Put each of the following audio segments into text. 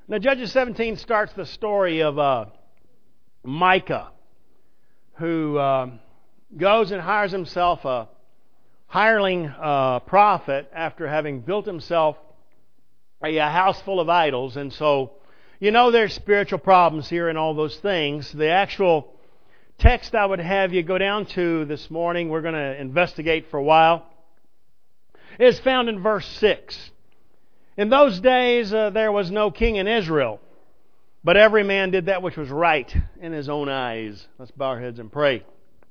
Now, Judges 17 starts the story of Micah, who goes and hires himself a hireling prophet after having built himself a house full of idols. And so, there's spiritual problems here and all those things. The actual text I would have you go down to this morning, we're going to investigate for a while, is found in verse 6. In those days there was no king in Israel, but every man did that which was right in his own eyes. Let's bow our heads and pray.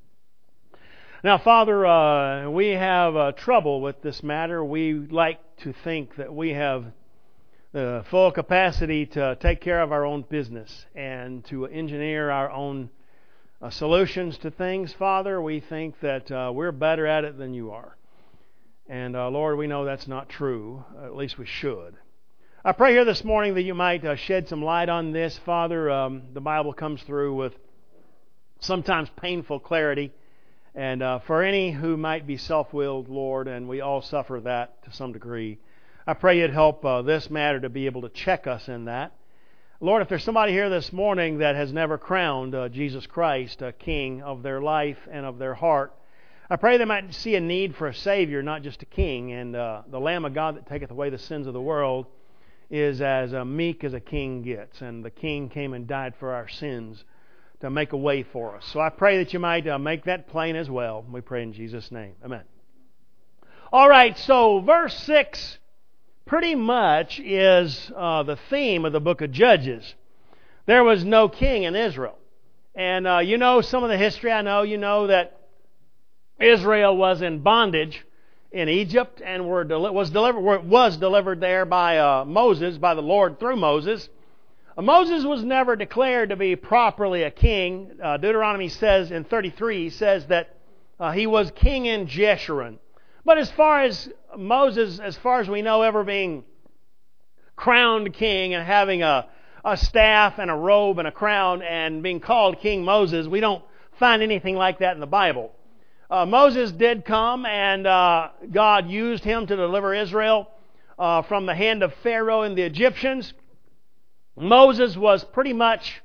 Now, Father, we have trouble with this matter. We like to think that we have the full capacity to take care of our own business and to engineer our own solutions to things. Father, we think that we're better at it than you are. And Lord, we know that's not true. At least we should. I pray here this morning that you might shed some light on this. Father, the Bible comes through with sometimes painful clarity. And for any who might be self-willed, Lord, and we all suffer that to some degree, I pray you'd help this matter to be able to check us in that. Lord, if there's somebody here this morning that has never crowned Jesus Christ a King of their life and of their heart, I pray they might see a need for a Savior, not just a King. And the Lamb of God that taketh away the sins of the world is as meek as a king gets. And the King came and died for our sins to make a way for us. So I pray that you might make that plain as well. We pray in Jesus' name. Amen. All right, so verse 6 pretty much is the theme of the book of Judges. There was no king in Israel. And some of the history. I know you know that Israel was in bondage in Egypt and was delivered there by Moses, by the Lord through Moses. Moses was never declared to be properly a king. Deuteronomy says in 33, says that he was king in Jeshurun. But as far as Moses, as far as we know, ever being crowned king and having a staff and a robe and a crown and being called King Moses, we don't find anything like that in the Bible. Moses did come, and God used him to deliver Israel from the hand of Pharaoh and the Egyptians. Moses was pretty much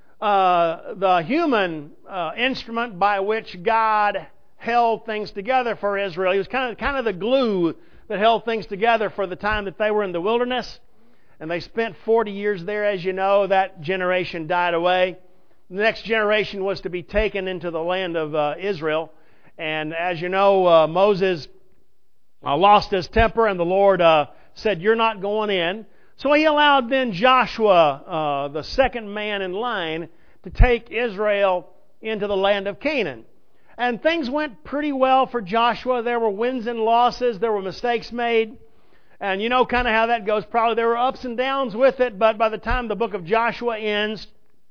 the human instrument by which God held things together for Israel. He was kind of the glue that held things together for the time that they were in the wilderness. And they spent 40 years there, as you know. That generation died away. The next generation was to be taken into the land of Israel. And as you know, Moses lost his temper, and the Lord said, "You're not going in." So he allowed then Joshua, the second man in line, to take Israel into the land of Canaan. And things went pretty well for Joshua. There were wins and losses. There were mistakes made. And you know kind of how that goes. Probably there were ups and downs with it, but by the time the book of Joshua ends,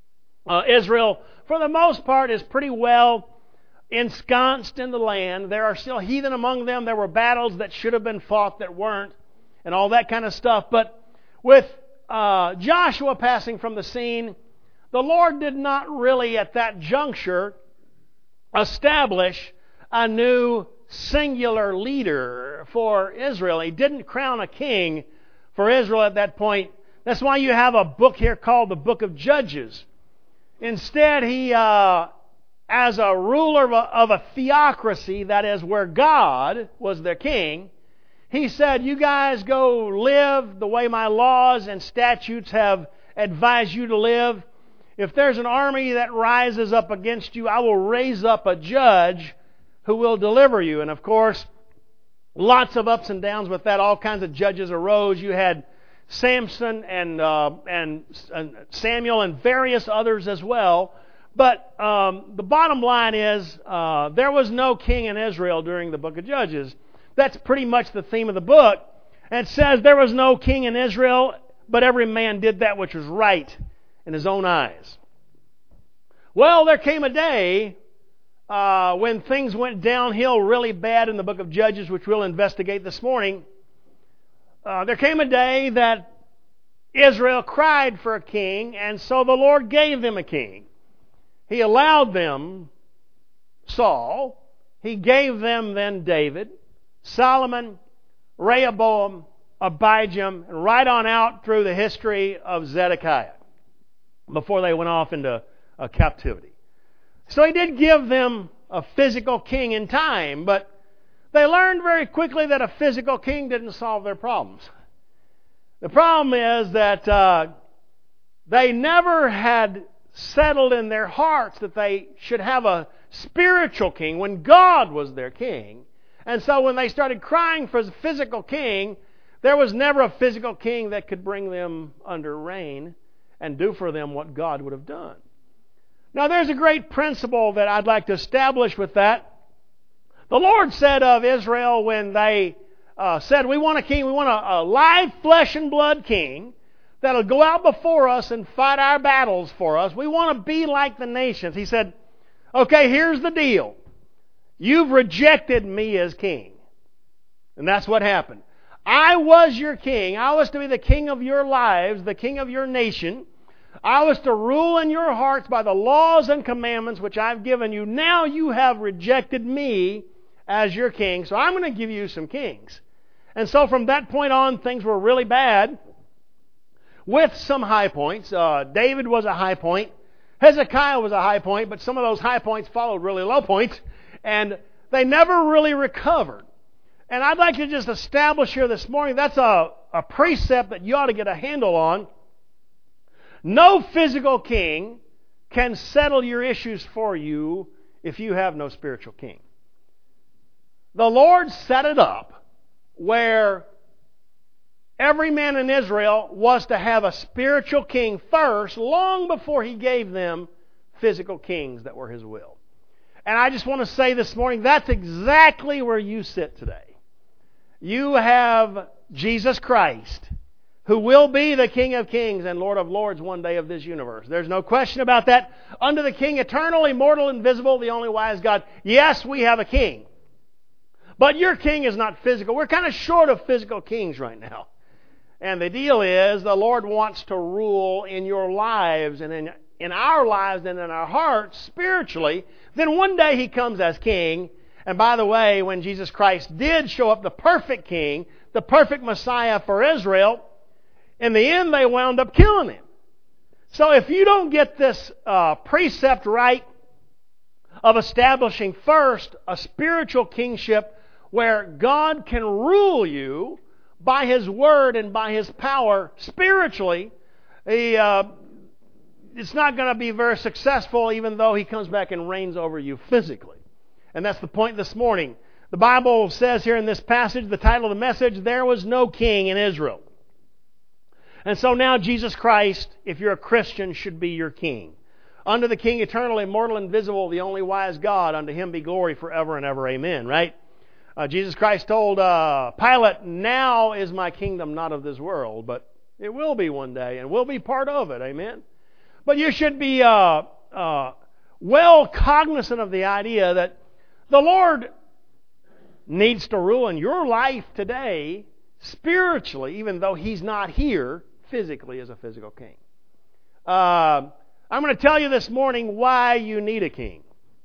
Israel, for the most part, is pretty well ensconced in the land. There are still heathen among them. There were battles that should have been fought that weren't, and all that kind of stuff. But with Joshua passing from the scene, the Lord did not really at that juncture establish a new singular leader for Israel. He didn't crown a king for Israel at that point. That's why you have a book here called the Book of Judges. Instead, he as a ruler of a theocracy, that is where God was their king, he said, "You guys go live the way my laws and statutes have advised you to live. If there's an army that rises up against you, I will raise up a judge who will deliver you." And of course, lots of ups and downs with that. All kinds of judges arose. You had Samson and Samuel and various others as well. But the bottom line is there was no king in Israel during the book of Judges. That's pretty much the theme of the book. And it says there was no king in Israel, but every man did that which was right in his own eyes. Well, there came a day when things went downhill really bad in the book of Judges, which we'll investigate this morning. There came a day that Israel cried for a king, and so the Lord gave them a king. He allowed them Saul. He gave them then David, Solomon, Rehoboam, Abijam, and right on out through the history of Zedekiah before they went off into captivity. So he did give them a physical king in time, but they learned very quickly that a physical king didn't solve their problems. The problem is that they never had settled in their hearts that they should have a spiritual king when God was their king. And so when they started crying for a physical king, there was never a physical king that could bring them under reign and do for them what God would have done. Now there's a great principle that I'd like to establish with that. The Lord said of Israel when they said, we want a king, we want a live flesh and blood king that'll go out before us and fight our battles for us. We want to be like the nations. He said, okay, here's the deal. You've rejected me as king. And that's what happened. I was your king. I was to be the king of your lives, the king of your nation. I was to rule in your hearts by the laws and commandments which I've given you. Now you have rejected me as your king, so I'm going to give you some kings. And so from that point on, things were really bad with some high points. David was a high point. Hezekiah was a high point, but some of those high points followed really low points, and they never really recovered. And I'd like to just establish here this morning, that's a precept that you ought to get a handle on. No physical king can settle your issues for you if you have no spiritual king. The Lord set it up where every man in Israel was to have a spiritual king first, long before He gave them physical kings that were His will. And I just want to say this morning, that's exactly where you sit today. You have Jesus Christ, who will be the King of Kings and Lord of Lords one day of this universe. There's no question about that. Under the King, eternal, immortal, invisible, the only wise God. Yes, we have a king. But your king is not physical. We're kind of short of physical kings right now. And the deal is, the Lord wants to rule in your lives and in our lives and in our hearts spiritually. Then one day He comes as king. And by the way, when Jesus Christ did show up, the perfect king, the perfect Messiah for Israel, in the end they wound up killing Him. So if you don't get this precept right of establishing first a spiritual kingship where God can rule you by His Word and by His power spiritually, it's not going to be very successful even though He comes back and reigns over you physically. And that's the point this morning. The Bible says here in this passage, the title of the message, there was no king in Israel. And so now Jesus Christ, if you're a Christian, should be your king. Unto the King, eternal, immortal, invisible, the only wise God, unto Him be glory forever and ever. Amen, right? Jesus Christ told Pilate, now is my kingdom not of this world, but it will be one day, and we'll be part of it. Amen? But you should be well cognizant of the idea that the Lord needs to rule in your life today spiritually, even though He's not here physically as a physical king. I'm going to tell you this morning why you need a king.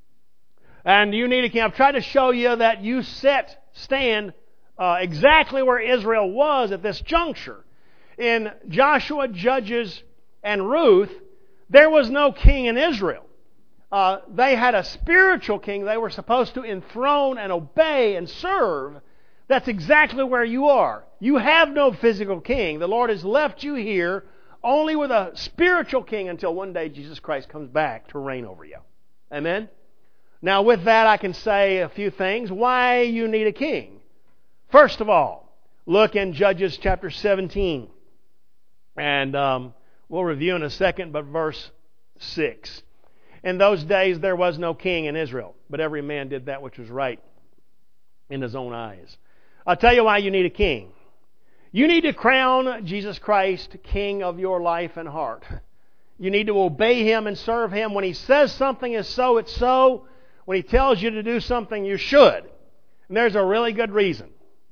And you need a king. I've tried to show you that you stand exactly where Israel was at this juncture. In Joshua, Judges, and Ruth, there was no king in Israel. They had a spiritual king they were supposed to enthrone and obey and serve. That's exactly where you are. You have no physical king. The Lord has left you here only with a spiritual king until one day Jesus Christ comes back to reign over you. Amen? Now with that I can say a few things. Why you need a king. First of all, look in Judges chapter 17. And we'll review in a second, but verse 6. In those days there was no king in Israel, but every man did that which was right in his own eyes. I'll tell you why you need a king. You need to crown Jesus Christ King of your life and heart. You need to obey Him and serve Him. When He says something is so, it's so. When He tells you to do something, you should. And there's a really good reason.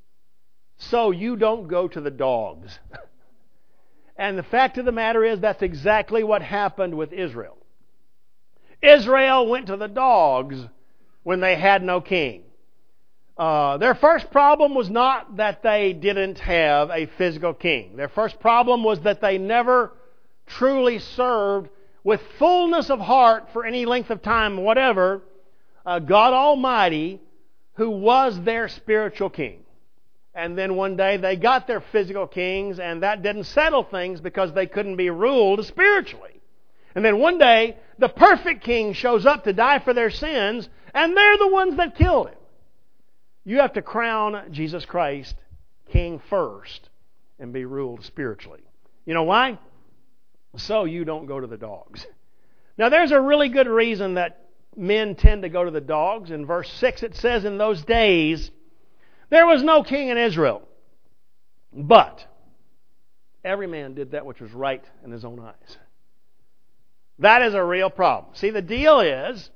So you don't go to the dogs. And the fact of the matter is, that's exactly what happened with Israel. Israel went to the dogs when they had no king. Their first problem was not that they didn't have a physical king. Their first problem was that they never truly served with fullness of heart for any length of time, whatever, God Almighty, who was their spiritual king. And then one day they got their physical kings, and that didn't settle things because they couldn't be ruled spiritually. And then one day the perfect king shows up to die for their sins, and they're the ones that killed him. You have to crown Jesus Christ king first and be ruled spiritually. You know why? So you don't go to the dogs. Now there's a really good reason that men tend to go to the dogs. In verse 6 it says, in those days there was no king in Israel, but every man did that which was right in his own eyes. That is a real problem. See, the deal is,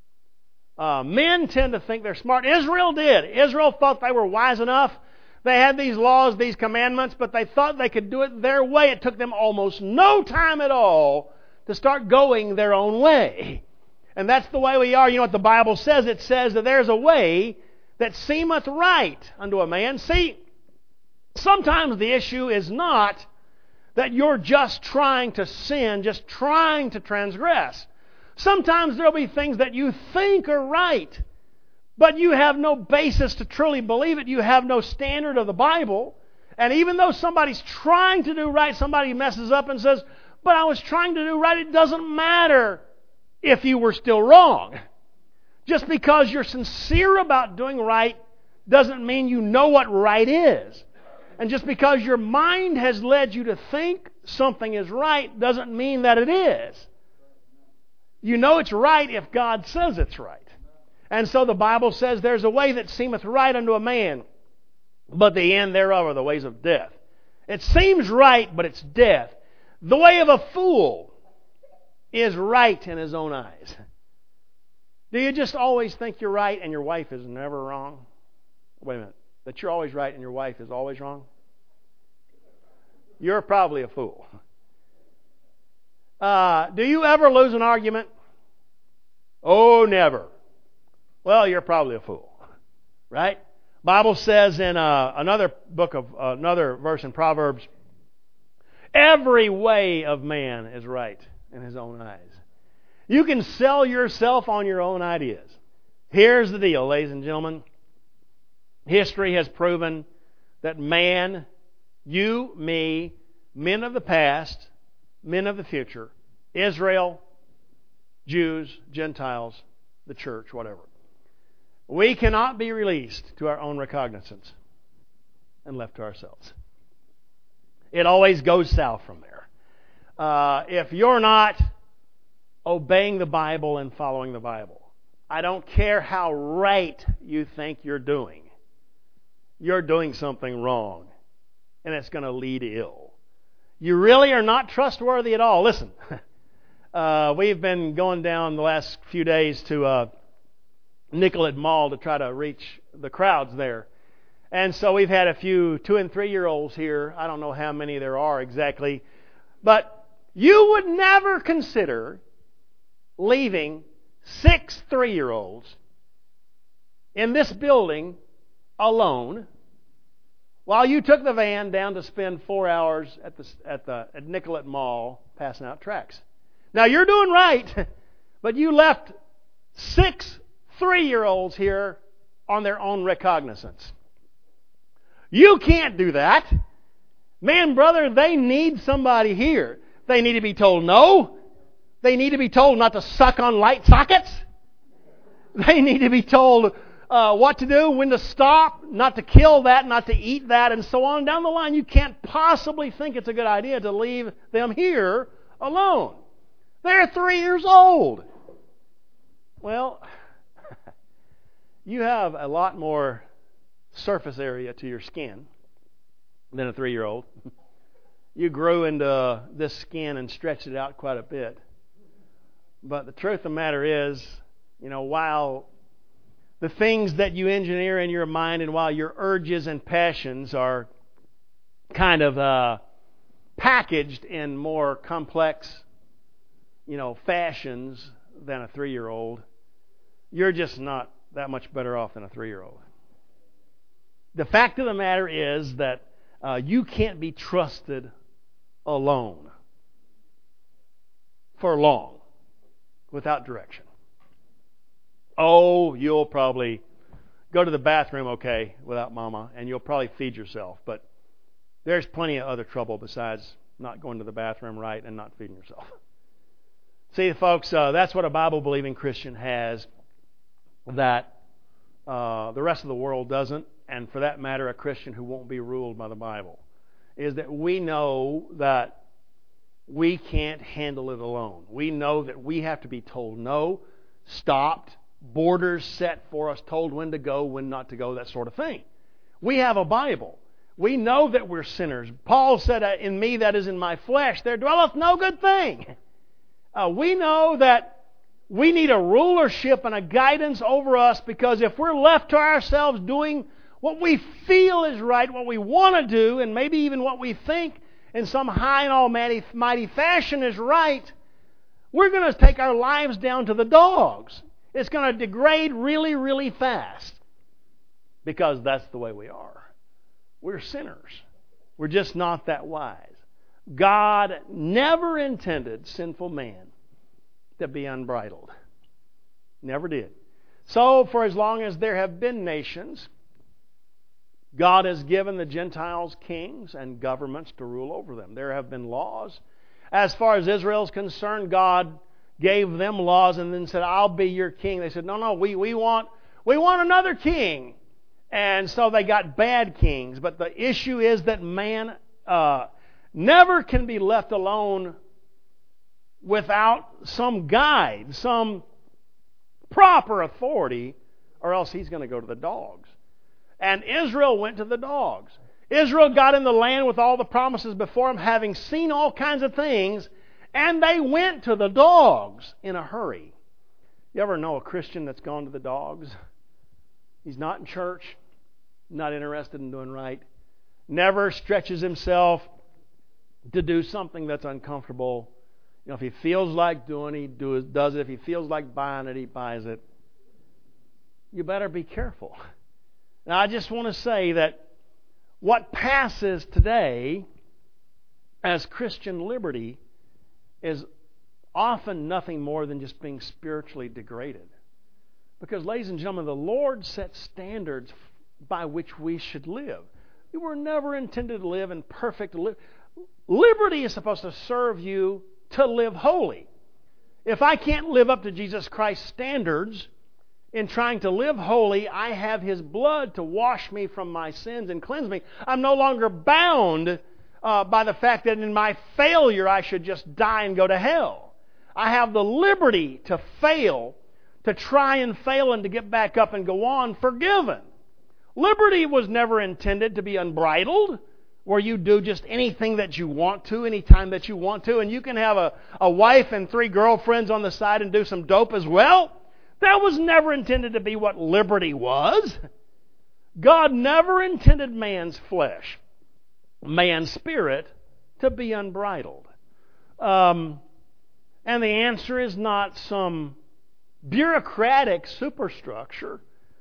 men tend to think they're smart. Israel did. Israel thought they were wise enough. They had these laws, these commandments, but they thought they could do it their way. It took them almost no time at all to start going their own way. And that's the way we are. You know what the Bible says? It says that there's a way that seemeth right unto a man. See, sometimes the issue is not that you're just trying to sin, just trying to transgress. Sometimes there'll be things that you think are right, but you have no basis to truly believe it. You have no standard of the Bible. And even though somebody's trying to do right, somebody messes up and says, but I was trying to do right, it doesn't matter if you were still wrong. Just because you're sincere about doing right doesn't mean you know what right is. And just because your mind has led you to think something is right doesn't mean that it is. You know it's right if God says it's right. And so the Bible says there's a way that seemeth right unto a man, but the end thereof are the ways of death. It seems right, but it's death. The way of a fool is right in his own eyes. Do you just always think you're right and your wife is never wrong? Wait a minute. That you're always right and your wife is always wrong? You're probably a fool. Do you ever lose an argument? Oh, never. Well, you're probably a fool. Right? Bible says in another verse in Proverbs, every way of man is right in his own eyes. You can sell yourself on your own ideas. Here's the deal, ladies and gentlemen. History has proven that man, you, me, men of the past, men of the future, Israel, Jews, Gentiles, the church, whatever. We cannot be released to our own recognizance and left to ourselves. It always goes south from there. If you're not obeying the Bible and following the Bible, I don't care how right you think you're doing something wrong, and it's going to lead ill. You really are not trustworthy at all. Listen, we've been going down the last few days to Nicollet Mall to try to reach the crowds there. And so we've had a few 2- and 3-year-olds here. I don't know how many there are exactly. But you would never consider leaving 6 3-year-olds in this building alone while you took the van down to spend 4 hours at Nicollet Mall passing out tracts. Now you're doing right, but you left 6 3-year-olds here on their own recognizance. You can't do that. Man, brother, they need somebody here. They need to be told no. They need to be told not to suck on light sockets. They need to be told what to do, when to stop, not to kill that, not to eat that, and so on down the line. You can't possibly think it's a good idea to leave them here alone. They're 3 years old. Well, you have a lot more surface area to your skin than a 3-year-old. You grew into this skin and stretched it out quite a bit. But the truth of the matter is, while the things that you engineer in your mind and while your urges and passions are kind of packaged in more complex, fashions than a 3-year-old, you're just not that much better off than a 3-year-old. The fact of the matter is that you can't be trusted alone for long without direction. Oh, you'll probably go to the bathroom okay without Mama, and you'll probably feed yourself. But there's plenty of other trouble besides not going to the bathroom right and not feeding yourself. See, folks, that's what a Bible-believing Christian has that the rest of the world doesn't, and for that matter, a Christian who won't be ruled by the Bible, is that we know that we can't handle it alone. We know that we have to be told no, stopped, borders set for us, told when to go, when not to go, that sort of thing. We have a Bible. We know that we're sinners. Paul said, in me that is in my flesh, there dwelleth no good thing. We know that we need a rulership and a guidance over us, because if we're left to ourselves doing what we feel is right, what we want to do, and maybe even what we think in some high and almighty fashion is right, we're going to take our lives down to the dogs. It's going to degrade really, really fast, because that's the way we are. We're sinners. We're just not that wise. God never intended sinful man to be unbridled. Never did. So, for as long as there have been nations, God has given the Gentiles kings and governments to rule over them. There have been laws. As far as Israel is concerned, God gave them laws and then said, I'll be your king. They said, no, we want another king. And so they got bad kings. But the issue is that man never can be left alone without some guide, some proper authority, or else he's going to go to the dogs. And Israel went to the dogs. Israel got in the land with all the promises before him, having seen all kinds of things, and they went to the dogs in a hurry. You ever know a Christian that's gone to the dogs? He's not in church, not interested in doing right, never stretches himself to do something that's uncomfortable. You know, if he feels like doing it, he does it. If he feels like buying it, he buys it. You better be careful. Now, I just want to say that what passes today as Christian liberty is often nothing more than just being spiritually degraded. Because, ladies and gentlemen, the Lord set standards by which we should live. We were never intended to live in perfect liberty is supposed to serve you to live holy. If I can't live up to Jesus Christ's standards in trying to live holy, I have His blood to wash me from my sins and cleanse me. I'm no longer bound by the fact that in my failure I should just die and go to hell. I have the liberty to fail, to try and fail and to get back up and go on forgiven. Liberty was never intended to be unbridled, where you do just anything that you want to, anytime that you want to, and you can have a wife and 3 girlfriends on the side and do some dope as well. That was never intended to be what liberty was. God never intended man's flesh, man's spirit, to be unbridled. And the answer is not some bureaucratic superstructure.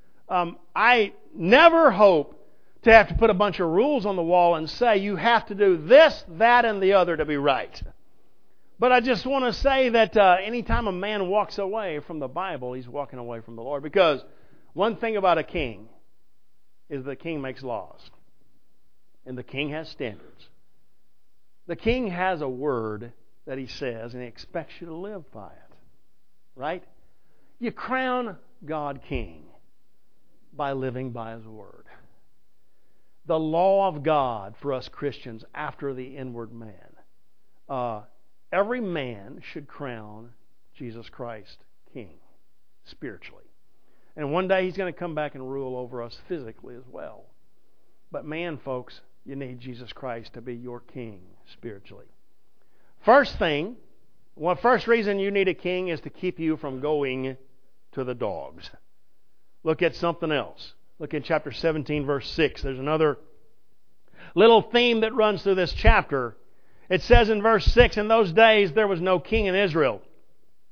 I never hope to have to put a bunch of rules on the wall and say you have to do this, that, and the other to be right. But I just want to say that anytime a man walks away from the Bible, he's walking away from the Lord. Because one thing about a king is the king makes laws. And the king has standards. The king has a word that he says, and he expects you to live by it. Right? You crown God king by living by His word. The law of God for us Christians after the inward man. Every man should crown Jesus Christ king spiritually. And one day He's going to come back and rule over us physically as well. But man, folks, you need Jesus Christ to be your king spiritually. First reason you need a king is to keep you from going to the dogs. Look at something else. Look at chapter 17, verse 6. There's another little theme that runs through this chapter. It says in verse 6, in those days there was no king in Israel,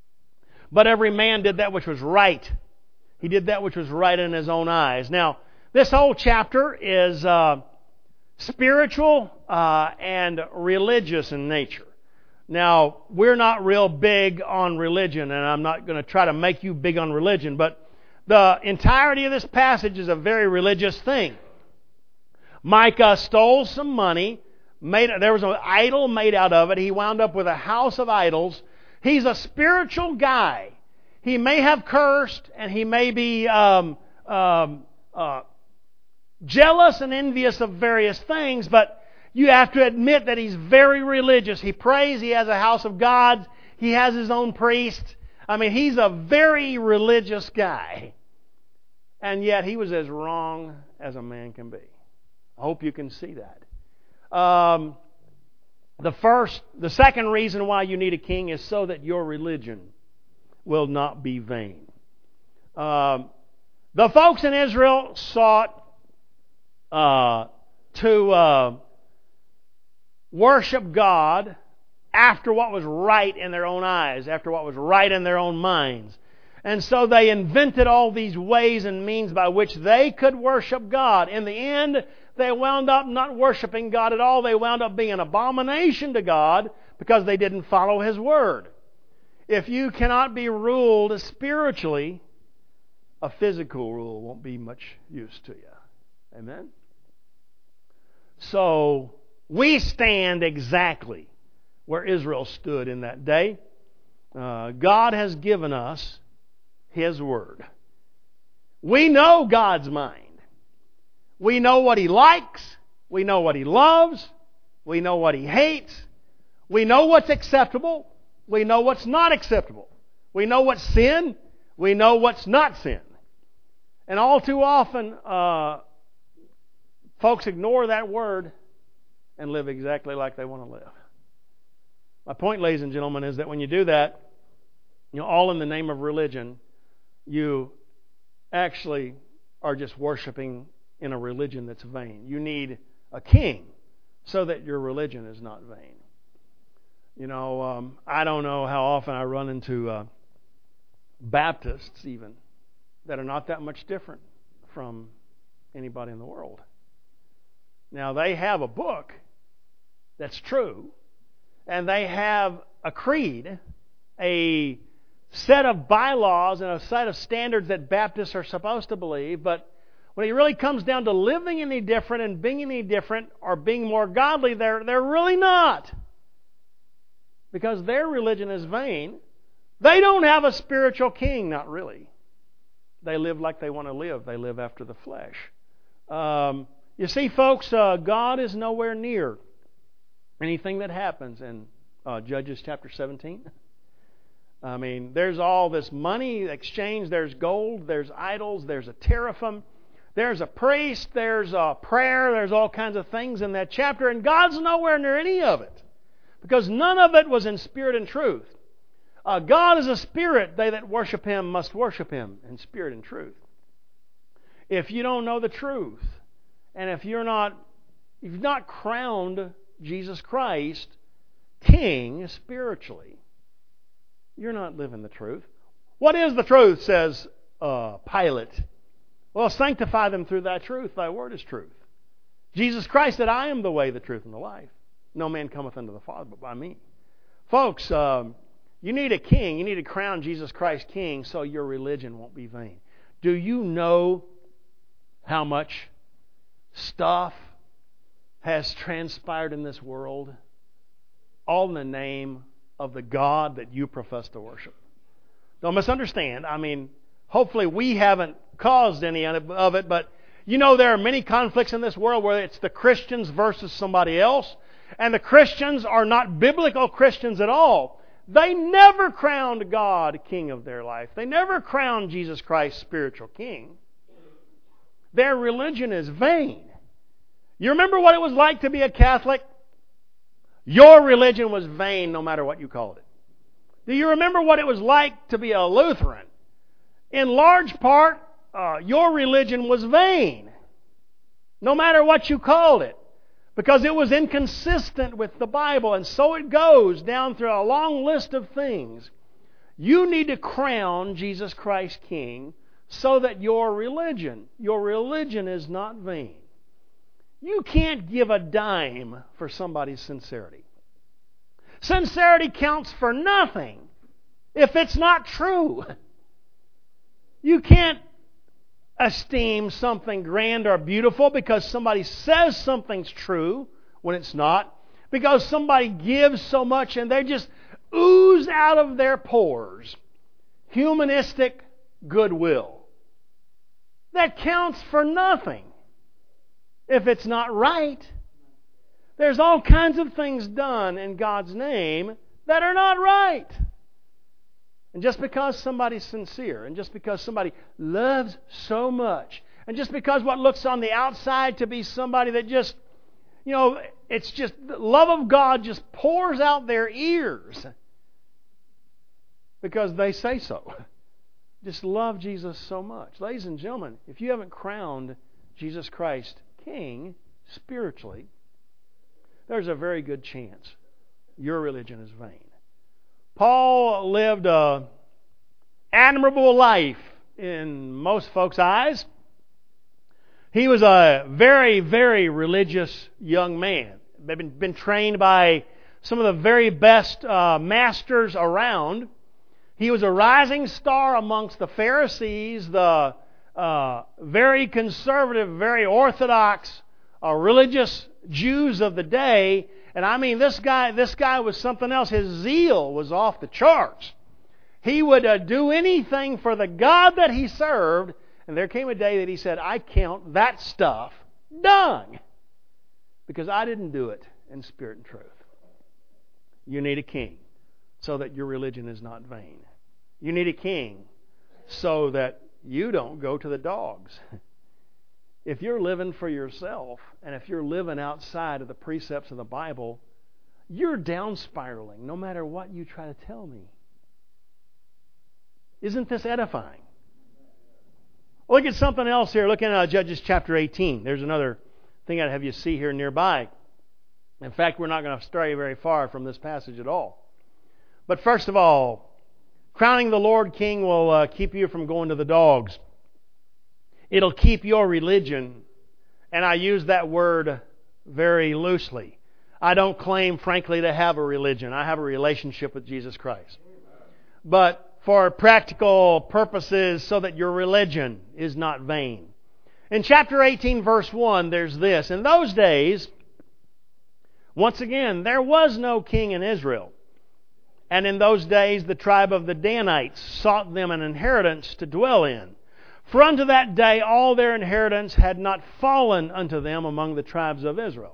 but every man did that which was right. He did that which was right in his own eyes. Now, This whole chapter is spiritual and religious in nature. Now, we're not real big on religion, and I'm not going to try to make you big on religion, but the entirety of this passage is a very religious thing. Micah stole some money. There was an idol made out of it. He wound up with a house of idols. He's a spiritual guy. He may have cursed, and he may be jealous and envious of various things, but you have to admit that he's very religious. He prays. He has a house of God. He has his own priest. I mean, he's a very religious guy. And yet he was as wrong as a man can be. I hope you can see that. The second reason why you need a king is so that your religion will not be vain. The folks in Israel sought to worship God after what was right in their own eyes, after what was right in their own minds. And so they invented all these ways and means by which they could worship God. In the end, they wound up not worshiping God at all. They wound up being an abomination to God because they didn't follow His Word. If you cannot be ruled spiritually, a physical rule won't be much use to you. Amen? So, we stand exactly where Israel stood in that day. God has given us His Word. We know God's mind. We know what He likes. We know what He loves. We know what He hates. We know what's acceptable. We know what's not acceptable. We know what's sin. We know what's not sin. And all too often, folks ignore that Word and live exactly like they want to live. My point, ladies and gentlemen, is that when you do that, all in the name of religion, you actually are just worshiping in a religion that's vain. You need a king so that your religion is not vain. I don't know how often I run into Baptists even that are not that much different from anybody in the world. Now, they have a book that's true, and they have a creed, a set of bylaws and a set of standards that Baptists are supposed to believe, but when it really comes down to living any different and being any different or being more godly, they're really not. Because their religion is vain. They don't have a spiritual king, not really. They live like they want to live. They live after the flesh. You see, folks, God is nowhere near anything that happens in Judges chapter 17. I mean, there's all this money exchange. There's gold. There's idols. There's a teraphim. There's a priest. There's a prayer. There's all kinds of things in that chapter. And God's nowhere near any of it. Because none of it was in spirit and truth. God is a spirit. They that worship Him must worship Him in spirit and truth. If you don't know the truth, and if you've not crowned Jesus Christ King spiritually, you're not living the truth. What is the truth, says Pilate? Well, sanctify them through thy truth. Thy word is truth. Jesus Christ said, I am the way, the truth, and the life. No man cometh unto the Father but by me. Folks, you need a king. You need to crown Jesus Christ King so your religion won't be vain. Do you know how much stuff has transpired in this world all in the name of the God that you profess to worship? Don't misunderstand. I mean, hopefully we haven't caused any of it, but there are many conflicts in this world where it's the Christians versus somebody else, and the Christians are not biblical Christians at all. They never crowned God King of their life. They never crowned Jesus Christ spiritual King. Their religion is vain. You remember what it was like to be a Catholic? Your religion was vain no matter what you called it. Do you remember what it was like to be a Lutheran? In large part, your religion was vain, no matter what you called it, because it was inconsistent with the Bible. And so it goes down through a long list of things. You need to crown Jesus Christ King so that your religion is not vain. You can't give a dime for somebody's sincerity. Sincerity counts for nothing if it's not true. You can't esteem something grand or beautiful because somebody says something's true when it's not, because somebody gives so much and they just ooze out of their pores humanistic goodwill. That counts for nothing if it's not right. There's all kinds of things done in God's name that are not right. And just because somebody's sincere, and just because somebody loves so much, and just because what looks on the outside to be somebody that just, it's just the love of God just pours out their ears because they say so. Just love Jesus so much. Ladies and gentlemen, if you haven't crowned Jesus Christ King spiritually, there's a very good chance your religion is vain. Paul lived an admirable life in most folks' eyes. He was a very, very religious young man. Been trained by some of the very best masters around. He was a rising star amongst the Pharisees, the very conservative, very orthodox, religious Jews of the day. And I mean, this guy was something else. His zeal was off the charts. He would do anything for the God that he served. And there came a day that he said, I count that stuff dung, because I didn't do it in spirit and truth. You need a king so that your religion is not vain. You need a king so that you don't go to the dogs. If you're living for yourself, and if you're living outside of the precepts of the Bible, you're down spiraling no matter what you try to tell me. Isn't this edifying? Look at something else here. Look at Judges chapter 18. There's another thing I'd have you see here nearby. In fact, we're not going to stray very far from this passage at all. But first of all, crowning the Lord King will keep you from going to the dogs. It'll keep your religion, and I use that word very loosely. I don't claim, frankly, to have a religion. I have a relationship with Jesus Christ. But for practical purposes, so that your religion is not vain. In chapter 18, verse 1, there's this. In those days, once again, there was no king in Israel. And in those days, the tribe of the Danites sought them an inheritance to dwell in. For unto that day all their inheritance had not fallen unto them among the tribes of Israel.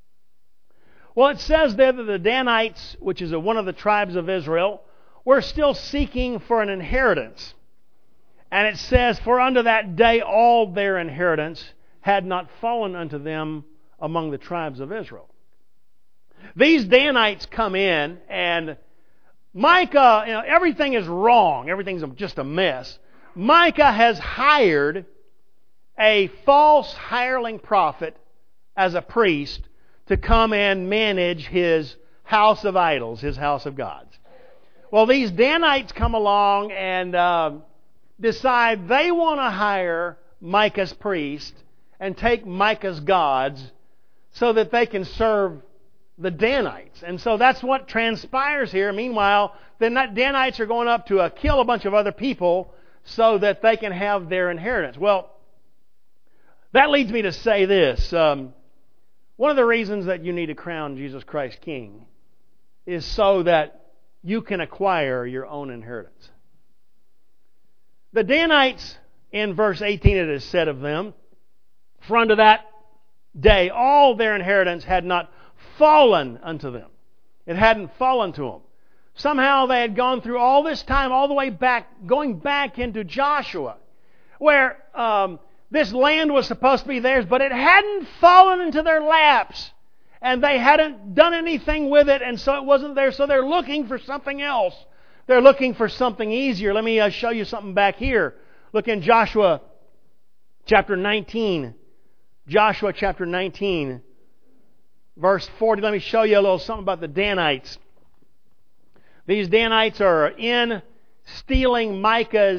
Well, it says there that the Danites, which is one of the tribes of Israel, were still seeking for an inheritance. And it says, for unto that day all their inheritance had not fallen unto them among the tribes of Israel. These Danites come in, and Micah, everything is wrong. Everything's just a mess. Micah has hired a false hireling prophet as a priest to come and manage his house of idols, his house of gods. Well, these Danites come along and decide they want to hire Micah's priest and take Micah's gods so that they can serve the Danites. And so that's what transpires here. Meanwhile, the Danites are going up to kill a bunch of other people so that they can have their inheritance. Well, that leads me to say this. One of the reasons that you need to crown Jesus Christ King is so that you can acquire your own inheritance. The Danites, in verse 18 it is said of them, for unto that day all their inheritance had not fallen unto them. It hadn't fallen to them. Somehow they had gone through all this time, all the way back, going back into Joshua, where this land was supposed to be theirs, but it hadn't fallen into their laps, and they hadn't done anything with it, and so it wasn't there. So they're looking for something else. They're looking for something easier. Let me show you something back here. Look in Joshua chapter 19. Joshua chapter 19, verse 40. Let me show you a little something about the Danites. These Danites are in stealing Micah's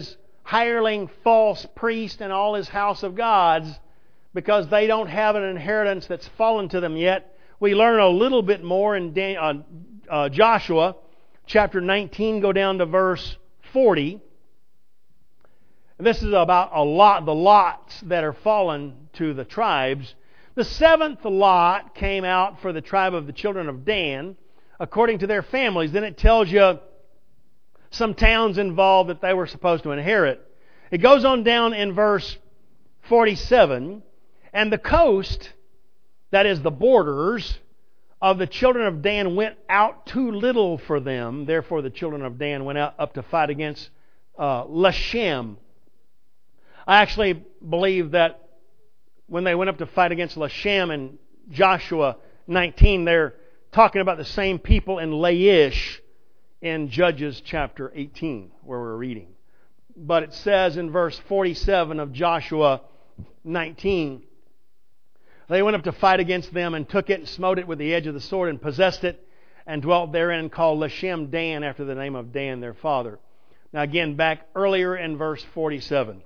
hireling false priest and all his house of gods because they don't have an inheritance that's fallen to them yet. We learn a little bit more in Joshua chapter 19, go down to verse 40. This is about the lots that are fallen to the tribes. The seventh lot came out for the tribe of the children of Dan, according to their families. Then it tells you some towns involved that they were supposed to inherit. It goes on down in verse 47, and the coast, that is the borders, of the children of Dan went out too little for them. Therefore the children of Dan went out up to fight against Lashem. I actually believe that when they went up to fight against Lashem in Joshua 19, they're talking about the same people in Laish in Judges chapter 18, where we're reading. But it says in verse 47 of Joshua 19, they went up to fight against them and took it and smote it with the edge of the sword and possessed it and dwelt therein and called Lashem Dan after the name of Dan their father. Now again, back earlier in verse 47.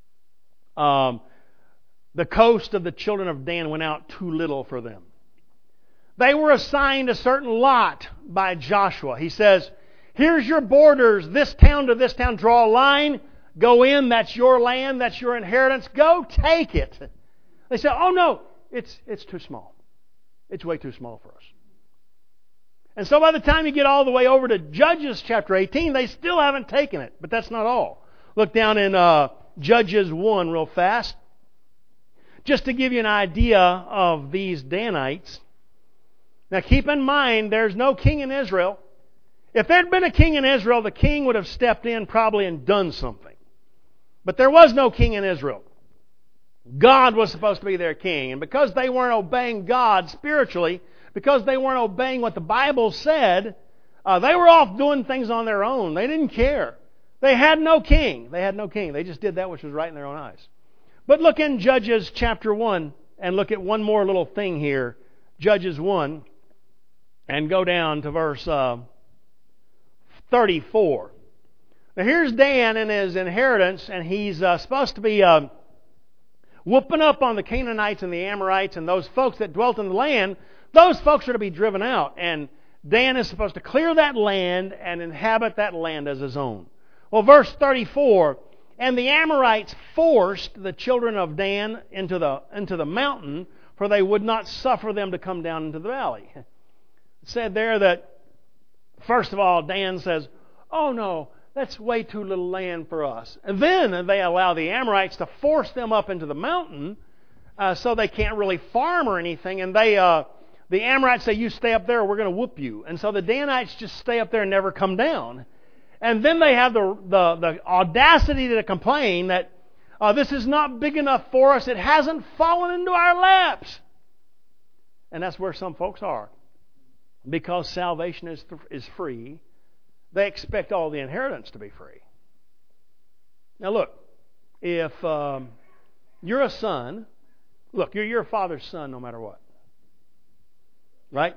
The coast of the children of Dan went out too little for them. They were assigned a certain lot by Joshua. He says, here's your borders, this town to this town, draw a line, go in, that's your land, that's your inheritance, go take it. They said, oh no, it's too small. It's way too small for us. And so by the time you get all the way over to Judges chapter 18, they still haven't taken it. But that's not all. Look down in Judges 1 real fast. Just to give you an idea of these Danites. Now keep in mind, there's no king in Israel. If there'd been a king in Israel, the king would have stepped in probably and done something. But there was no king in Israel. God was supposed to be their king. And because they weren't obeying God spiritually, because they weren't obeying what the Bible said, they were off doing things on their own. They didn't care. They had no king. They just did that which was right in their own eyes. But look in Judges chapter 1 and look at one more little thing here. Judges 1 and go down to verse 34. Now here's Dan and his inheritance, and he's supposed to be whooping up on the Canaanites and the Amorites and those folks that dwelt in the land. Those folks are to be driven out, and Dan is supposed to clear that land and inhabit that land as his own. Well, verse 34, and the Amorites forced the children of Dan into the mountain, for they would not suffer them to come down into the valley. It said there that, first of all, Dan says, oh no, that's way too little land for us. And then they allow the Amorites to force them up into the mountain so they can't really farm or anything. And the Amorites say, you stay up there or we're going to whoop you. And so the Danites just stay up there and never come down. And then they have the audacity to complain that this is not big enough for us. It hasn't fallen into our laps. And that's where some folks are. Because salvation is free, they expect all the inheritance to be free. Now look, if you're a son, look, you're your father's son no matter what. Right?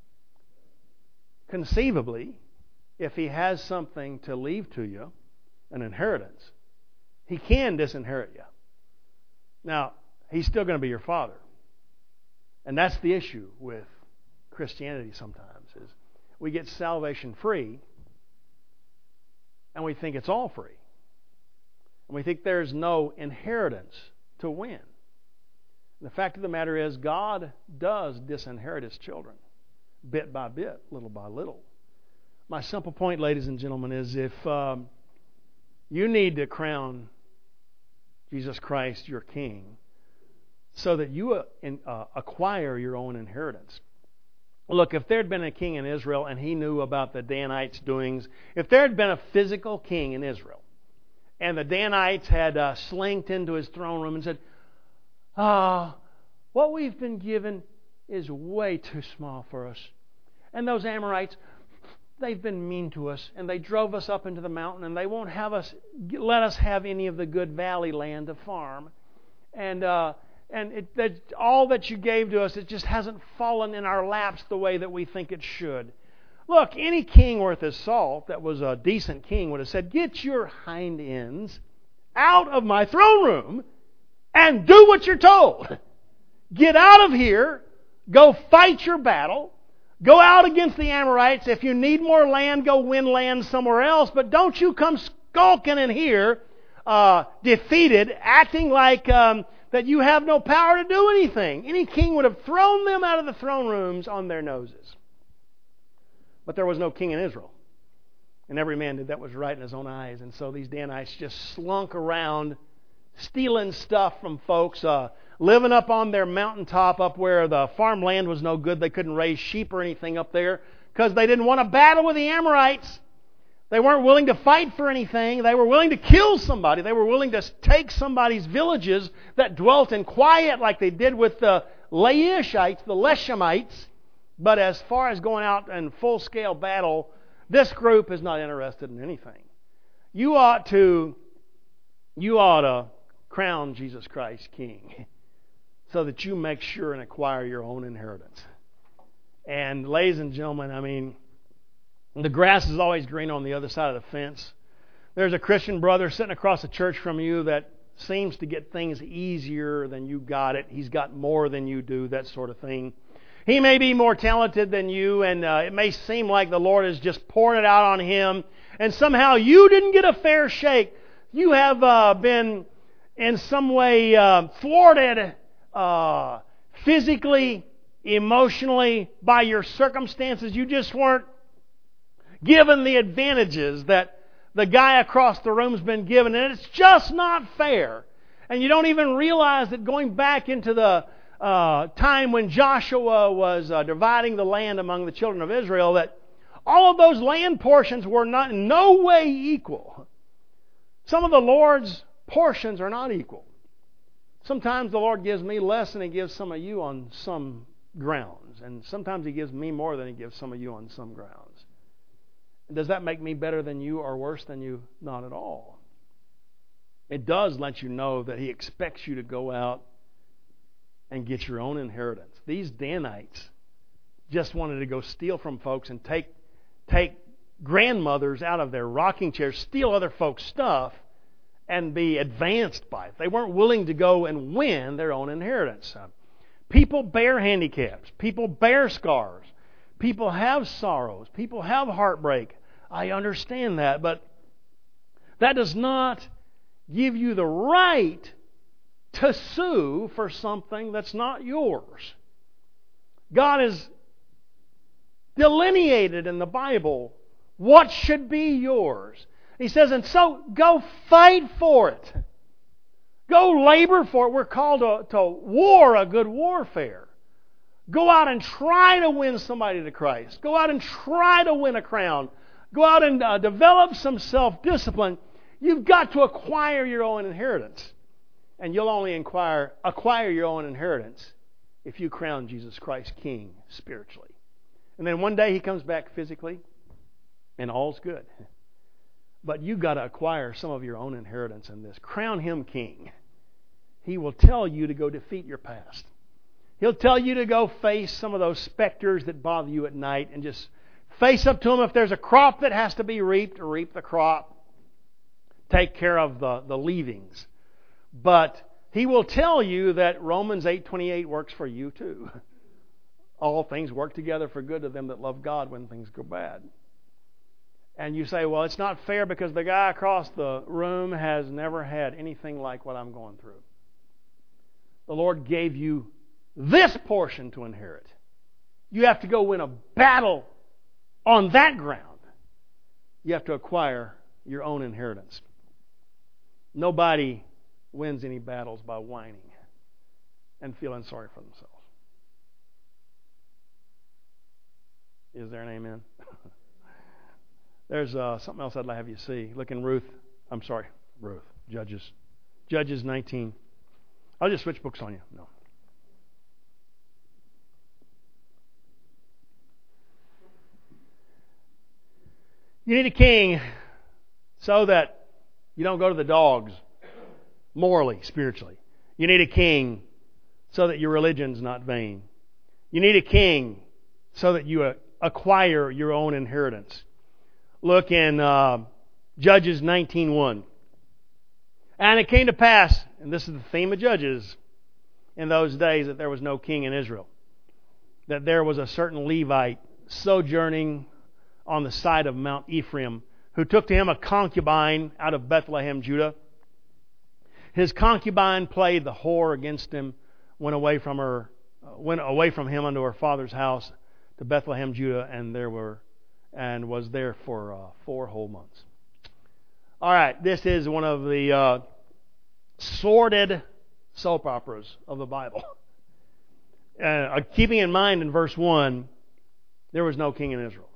Conceivably, if he has something to leave to you, an inheritance, he can disinherit you. Now, he's still going to be your father. And that's the issue with Christianity sometimes, is we get salvation free and we think it's all free. And we think there's no inheritance to win. The fact of the matter is, God does disinherit His children, bit by bit, little by little. My simple point, ladies and gentlemen, is if you need to crown Jesus Christ your King so that you acquire your own inheritance. Look, if there had been a king in Israel and he knew about the Danites' doings, if there had been a physical king in Israel and the Danites had slinked into his throne room and said, what we've been given is way too small for us. And those Amorites, they've been mean to us, and they drove us up into the mountain, and they won't let us have any of the good valley land to farm. And all that you gave to us, it just hasn't fallen in our laps the way that we think it should. Look, any king worth his salt that was a decent king would have said, get your hind ends out of my throne room and do what you're told. Get out of here. Go fight your battle. Go out against the Amorites. If you need more land, go win land somewhere else. But don't you come skulking in here, defeated, acting like that you have no power to do anything. Any king would have thrown them out of the throne rooms on their noses. But there was no king in Israel. And every man did that was right in his own eyes. And so these Danites just slunk around, stealing stuff from folks, living up on their mountaintop up where the farmland was no good. They couldn't raise sheep or anything up there because they didn't want to battle with the Amorites. They weren't willing to fight for anything. They were willing to kill somebody. They were willing to take somebody's villages that dwelt in quiet like they did with the Laishites, the Leshemites. But as far as going out in full-scale battle, this group is not interested in anything. You ought to crown Jesus Christ King so that you make sure and acquire your own inheritance. And ladies and gentlemen, I mean, the grass is always green on the other side of the fence. There's a Christian brother sitting across the church from you that seems to get things easier than you got it. He's got more than you do, that sort of thing. He may be more talented than you, and it may seem like the Lord is just pouring it out on him, and somehow you didn't get a fair shake. You have been in some way thwarted physically, emotionally, by your circumstances. You just weren't given the advantages that the guy across the room's been given, and it's just not fair. And you don't even realize that going back into the time when Joshua was dividing the land among the children of Israel, that all of those land portions were not in no way equal. Some of the Lord's portions are not equal. Sometimes the Lord gives me less than He gives some of you on some grounds. And sometimes He gives me more than He gives some of you on some grounds. Does that make me better than you or worse than you? Not at all. It does let you know that He expects you to go out and get your own inheritance. These Danites just wanted to go steal from folks and take grandmothers out of their rocking chairs, steal other folks' stuff, and be advanced by it. They weren't willing to go and win their own inheritance. People bear handicaps. People bear scars. People have sorrows. People have heartbreak. I understand that, but that does not give you the right to sue for something that's not yours. God has delineated in the Bible what should be yours. He says, and so go fight for it. Go labor for it. We're called to war a good warfare. Go out and try to win somebody to Christ. Go out and try to win a crown. Go out and develop some self-discipline. You've got to acquire your own inheritance. And you'll only acquire your own inheritance if you crown Jesus Christ King spiritually. And then one day He comes back physically and all's good. But you've got to acquire some of your own inheritance in this. Crown Him King. He will tell you to go defeat your past. He'll tell you to go face some of those specters that bother you at night and just face up to them. If there's a crop that has to be reaped, reap the crop. Take care of the leavings. But He will tell you that Romans 8:28 works for you too. All things work together for good to them that love God when things go bad. And you say, well, it's not fair because the guy across the room has never had anything like what I'm going through. The Lord gave you this portion to inherit. You have to go win a battle on that ground. You have to acquire your own inheritance. Nobody wins any battles by whining and feeling sorry for themselves. Is there an amen? There's something else I'd have you see. Look in Judges 19. I'll just switch books on you. No. You need a king so that you don't go to the dogs morally, spiritually. You need a king so that your religion's not vain. You need a king so that you acquire your own inheritance. Look in Judges 19:1. And it came to pass, and this is the theme of Judges, in those days that there was no king in Israel, that there was a certain Levite sojourning on the side of Mount Ephraim, who took to him a concubine out of Bethlehem, Judah. His concubine played the whore against him, went away from him unto her father's house to Bethlehem, Judah, and was there for 4 whole months. All right, this is one of the sordid soap operas of the Bible. Keeping in mind in verse 1, there was no king in Israel.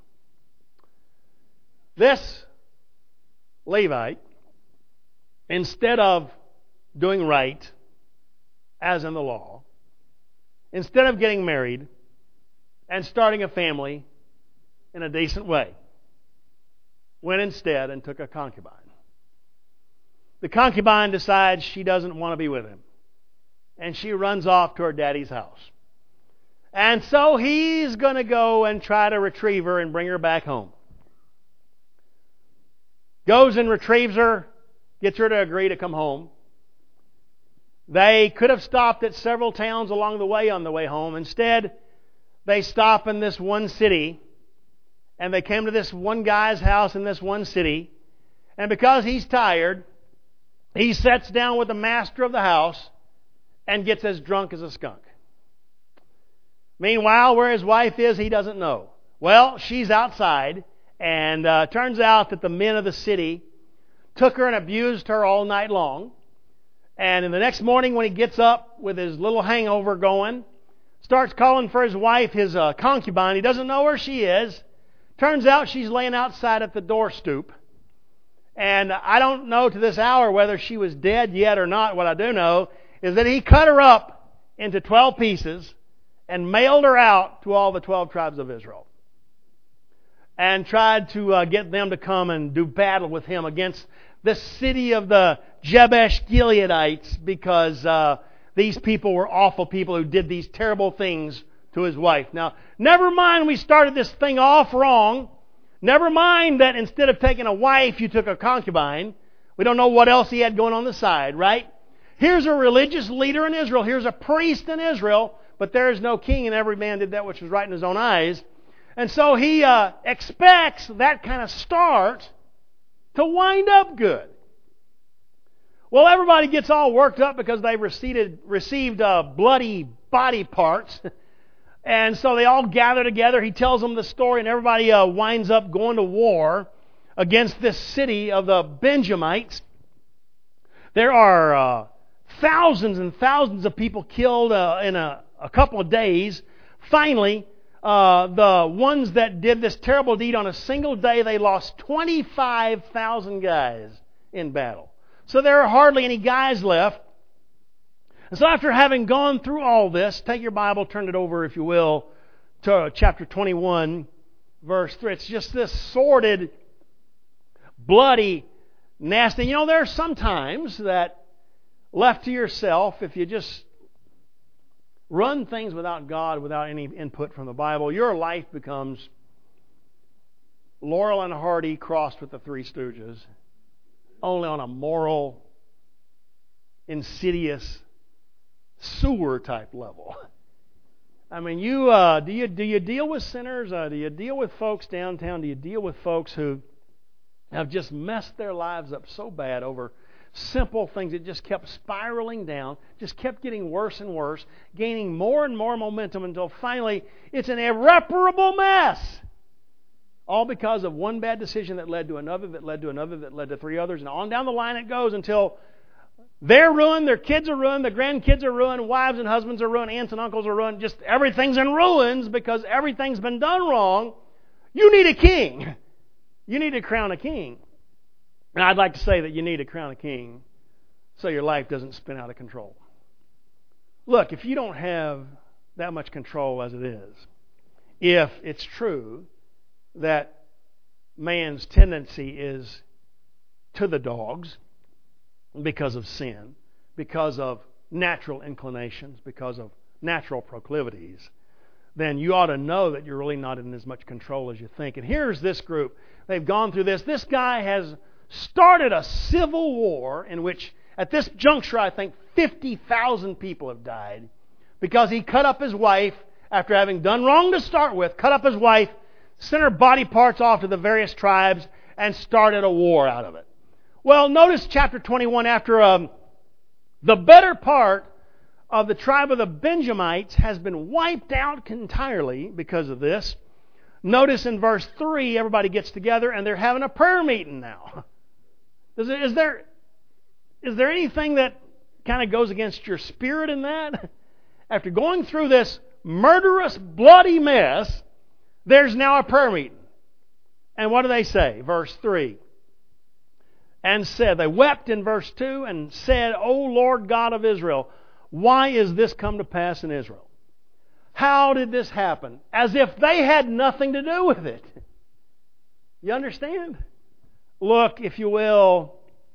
This Levite, instead of doing right, as in the law, instead of getting married and starting a family in a decent way, went instead and took a concubine. The concubine decides she doesn't want to be with him, and she runs off to her daddy's house. And so he's going to go and try to retrieve her and bring her back home. Goes and retrieves her, gets her to agree to come home. They could have stopped at several towns along the way on the way home. Instead, they stop in this one city, and they came to this one guy's house in this one city. And because he's tired, he sits down with the master of the house and gets as drunk as a skunk. Meanwhile, where his wife is, he doesn't know. Well, she's outside, and turns out that the men of the city took her and abused her all night long. And in the next morning, when he gets up with his little hangover going, starts calling for his wife, his concubine. He doesn't know where she is. Turns out she's laying outside at the door stoop. And I don't know to this hour whether she was dead yet or not. What I do know is that he cut her up into 12 pieces and mailed her out to all the 12 tribes of Israel, and tried to get them to come and do battle with him against the city of the Jabesh Gileadites, because these people were awful people who did these terrible things to his wife. Now, never mind we started this thing off wrong. Never mind that instead of taking a wife, you took a concubine. We don't know what else he had going on the side, right? Here's a religious leader in Israel. Here's a priest in Israel. But there is no king, and every man did that which was right in his own eyes. And so he expects that kind of start to wind up good. Well, everybody gets all worked up because they received bloody body parts. And so they all gather together. He tells them the story, and everybody winds up going to war against this city of the Benjamites. There are thousands and thousands of people killed in a couple of days. Finally, the ones that did this terrible deed on a single day, they lost 25,000 guys in battle. So there are hardly any guys left. And so after having gone through all this, take your Bible, turn it over, if you will, to chapter 21, verse 3. It's just this sordid, bloody, nasty. You know, there are some times that, left to yourself, if you just run things without God, without any input from the Bible, your life becomes Laurel and Hardy crossed with the Three Stooges, only on a moral, insidious, sewer-type level. I mean, do you deal with sinners? Do you deal with folks downtown? Do you deal with folks who have just messed their lives up so bad over simple things that just kept spiraling down, just kept getting worse and worse, gaining more and more momentum until finally it's an irreparable mess? All because of one bad decision that led to another, that led to another, that led to 3 others, and on down the line it goes until they're ruined, their kids are ruined, their grandkids are ruined, wives and husbands are ruined, aunts and uncles are ruined. Just everything's in ruins because everything's been done wrong. You need a king. You need to crown a king. And I'd like to say that you need to crown a king so your life doesn't spin out of control. Look, if you don't have that much control as it is, if it's true that man's tendency is to the dogs because of sin, because of natural inclinations, because of natural proclivities, then you ought to know that you're really not in as much control as you think. And here's this group. They've gone through this. This guy has started a civil war in which At this juncture, I think 50,000 people have died because he cut up his wife after having done wrong to start with, cut up his wife, sent her body parts off to the various tribes, and started a war out of it. Well, notice chapter 21, after the better part of the tribe of the Benjamites has been wiped out entirely because of this. Notice in verse 3, everybody gets together and they're having a prayer meeting now. Is there anything that kind of goes against your spirit in that? After going through this murderous, bloody mess, there's now a prayer meeting. And what do they say? Verse 3. And said, they wept in verse 2 and said, O Lord God of Israel, why is this come to pass in Israel? How did this happen? As if they had nothing to do with it. You understand? Look, if you will,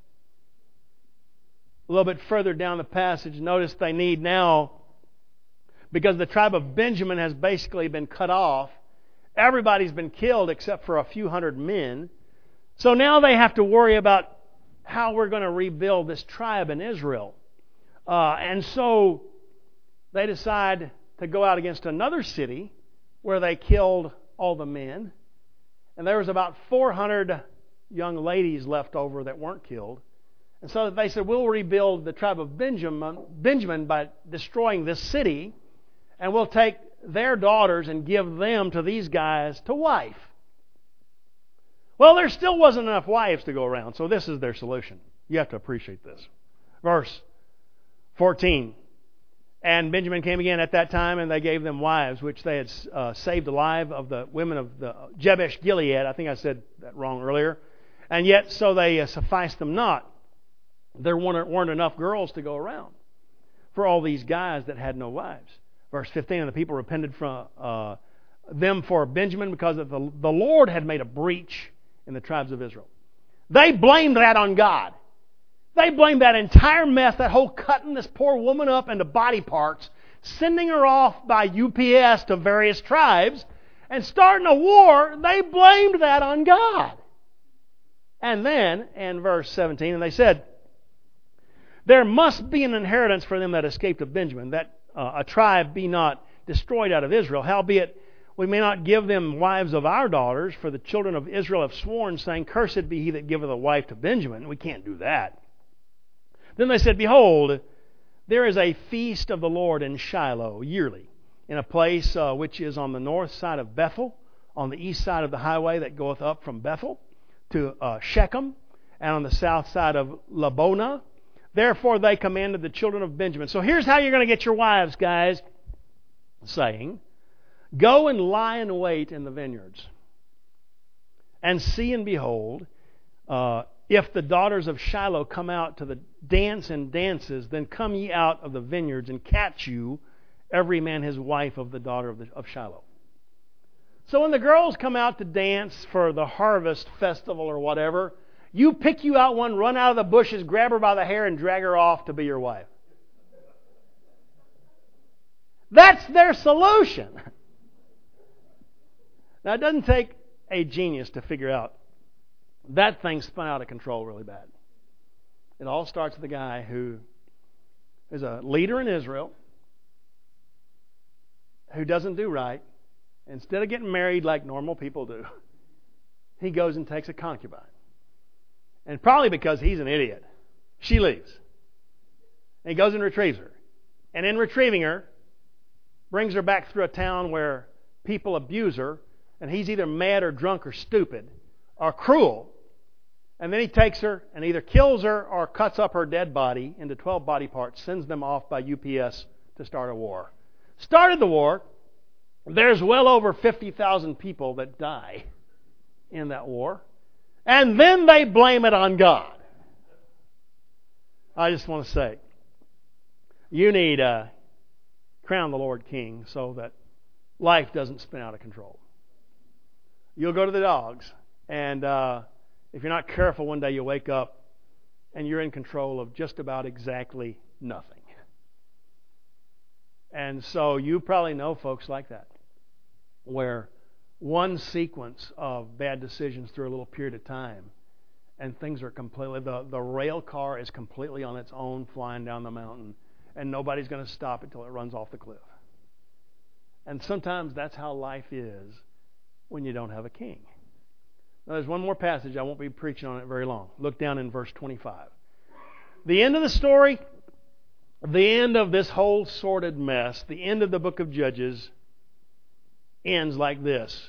a little bit further down the passage, notice they need now, because the tribe of Benjamin has basically been cut off. Everybody's been killed except for a few hundred men. So now they have to worry about how we're going to rebuild this tribe in Israel. And so they decide to go out against another city where they killed all the men. And there was about 400 young ladies left over that weren't killed. And so they said, we'll rebuild the tribe of Benjamin by destroying this city, and we'll take their daughters and give them to these guys to wife. Well, there still wasn't enough wives to go around, so this is their solution. You have to appreciate this. Verse 14. And Benjamin came again at that time, and they gave them wives, which they had saved alive of the women of the Jabesh Gilead. I think I said that wrong earlier. And yet, so they sufficed them not. There weren't enough girls to go around for all these guys that had no wives. Verse 15, and the people repented from them for Benjamin because of the Lord had made a breach in the tribes of Israel. They blamed that on God. They blamed that entire mess, that whole cutting this poor woman up into body parts, sending her off by UPS to various tribes, and starting a war. They blamed that on God. And then, in verse 17, and they said, there must be an inheritance for them that escaped of Benjamin, that a tribe be not destroyed out of Israel. Howbeit, we may not give them wives of our daughters, for the children of Israel have sworn, saying, cursed be he that giveth a wife to Benjamin. We can't do that. Then they said, behold, there is a feast of the Lord in Shiloh yearly, in a place which is on the north side of Bethel, on the east side of the highway that goeth up from Bethel to Shechem, and on the south side of Labonah. Therefore they commanded the children of Benjamin. So here's how you're going to get your wives, guys, saying, go and lie in wait in the vineyards, and see and behold, if the daughters of Shiloh come out to the dance and dances, then come ye out of the vineyards and catch you every man his wife of the daughter of Shiloh. So when the girls come out to dance for the harvest festival or whatever, you pick you out one, run out of the bushes, grab her by the hair, and drag her off to be your wife. That's their solution. Now, it doesn't take a genius to figure out that thing spun out of control really bad. It all starts with a guy who is a leader in Israel who doesn't do right. Instead of getting married like normal people do, he goes and takes a concubine. And probably because he's an idiot, she leaves. And he goes and retrieves her. And in retrieving her, brings her back through a town where people abuse her, and he's either mad or drunk or stupid or cruel. And then he takes her and either kills her or cuts up her dead body into 12 body parts, sends them off by UPS to start a war. Started the war. There's well over 50,000 people that die in that war. And then they blame it on God. I just want to say, you need crown the Lord King so that life doesn't spin out of control. You'll go to the dogs, and if you're not careful, one day you'll wake up and you're in control of just about exactly nothing. And so you probably know folks like that, where one sequence of bad decisions through a little period of time, and things are completely, the rail car is completely on its own flying down the mountain, and nobody's going to stop it until it runs off the cliff. And sometimes that's how life is when you don't have a king. Now, there's one more passage. I won't be preaching on it very long. Look down in verse 25. The end of the story, the end of this whole sordid mess, the end of the book of Judges ends like this.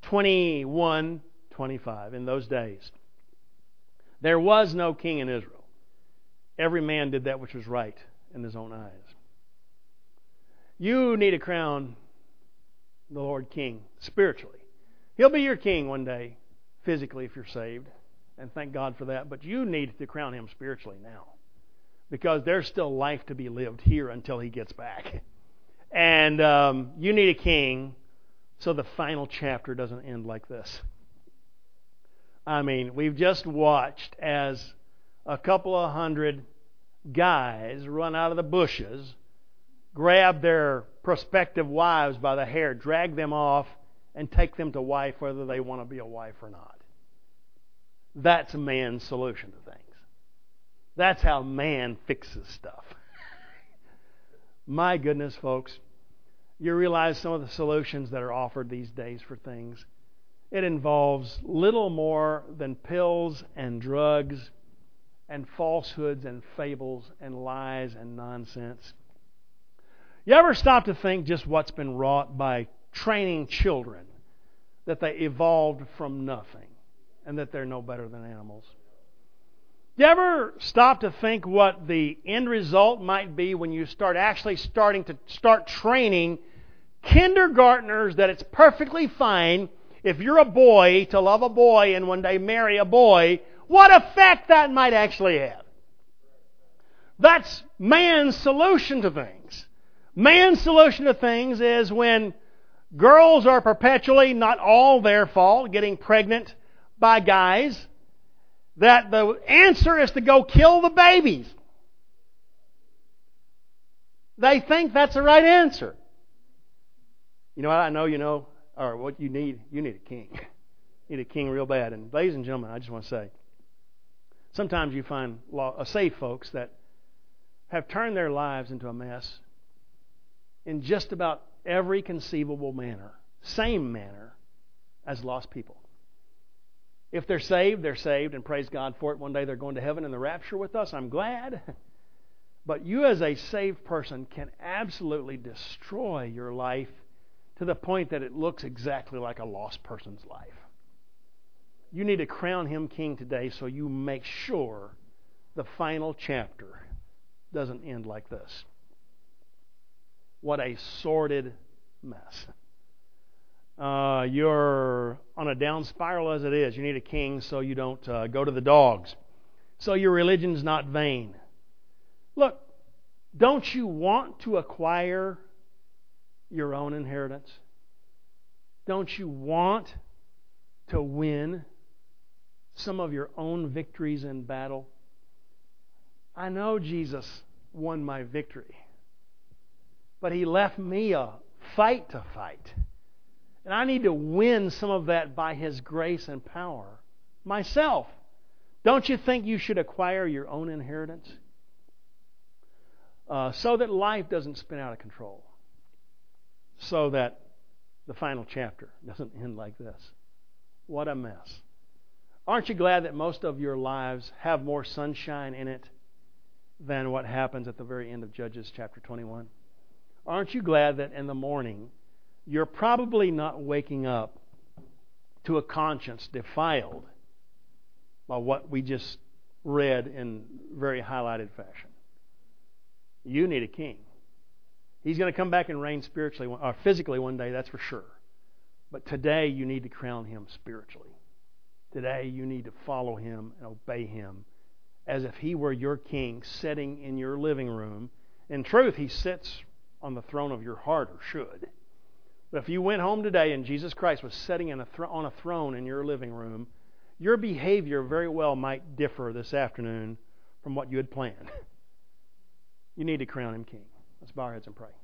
21:25. In those days, there was no king in Israel. Every man did that which was right in his own eyes. You need to crown the Lord king spiritually. He'll be your king one day, physically, if you're saved, and thank God for that. But you need to crown him spiritually now, because there's still life to be lived here until he gets back. And you need a king so the final chapter doesn't end like this. I mean, we've just watched as a couple of hundred guys run out of the bushes, grab their prospective wives by the hair, drag them off, and take them to wife whether they want to be a wife or not. That's man's solution to things. That's how man fixes stuff. My goodness, folks, you realize some of the solutions that are offered these days for things. It involves little more than pills and drugs and falsehoods and fables and lies and nonsense. You ever stop to think just what's been wrought by training children, that they evolved from nothing and that they're no better than animals? You ever stop to think what the end result might be when you start training kindergartners that it's perfectly fine if you're a boy to love a boy and one day marry a boy? What effect that might actually have. That's man's solution to things. Man's solution to things is when girls are perpetually, not all their fault, getting pregnant by guys, that the answer is to go kill the babies. They think that's the right answer. You know what I know you know, or what you need? You need a king. You need a king real bad. And ladies and gentlemen, I just want to say, sometimes you find saved folks that have turned their lives into a mess in just about every conceivable manner, same manner as lost people. If they're saved, and praise God for it. One day they're going to heaven in the rapture with us. I'm glad. But you as a saved person can absolutely destroy your life to the point that it looks exactly like a lost person's life. You need to crown him king today so you make sure the final chapter doesn't end like this. What a sordid mess. You're on a down spiral as it is. You need a king so you don't go to the dogs. So your religion's not vain. Look, don't you want to acquire your own inheritance? Don't you want to win some of your own victories in battle? I know Jesus won my victory, but He left me a fight to fight. And I need to win some of that by His grace and power myself. Don't you think you should acquire your own inheritance? So that life doesn't spin out of control. So that the final chapter doesn't end like this. What a mess. Aren't you glad that most of your lives have more sunshine in it than what happens at the very end of Judges chapter 21? Aren't you glad that in the morning you're probably not waking up to a conscience defiled by what we just read in very highlighted fashion? You need a king. He's going to come back and reign spiritually or physically one day, that's for sure. But today you need to crown Him spiritually. Today you need to follow Him and obey Him as if He were your king sitting in your living room. In truth, He sits on the throne of your heart, or should. But if you went home today and Jesus Christ was sitting on a throne in your living room, your behavior very well might differ this afternoon from what you had planned. You need to crown Him king. Let's bow our heads and pray.